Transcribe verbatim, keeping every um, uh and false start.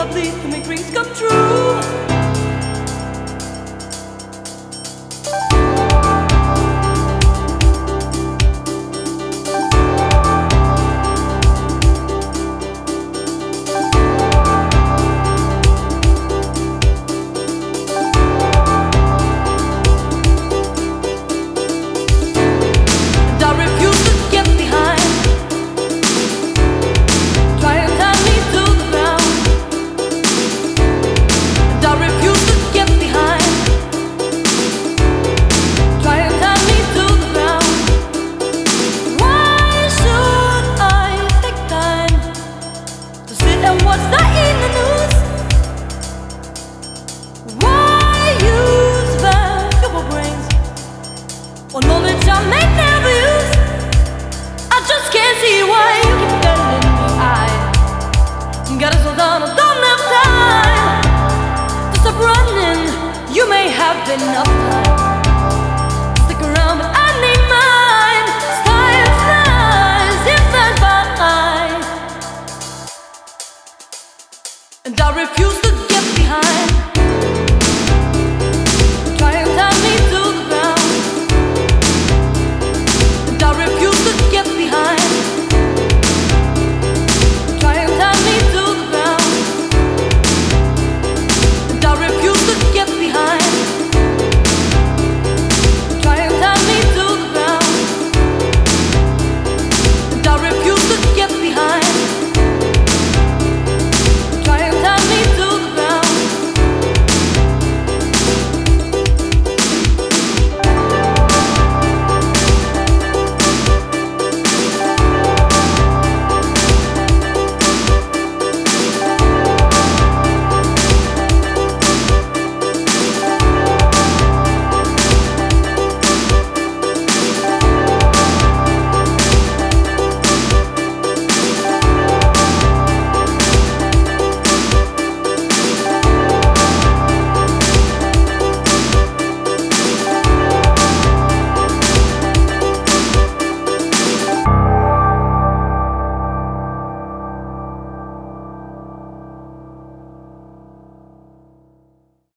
lovely to make dreams come true. What's that in the news? Why use valuable brains or knowledge I may never use? I just can't see why you keep telling me I gotta slow down, I don't have time to stop running. You may have enough time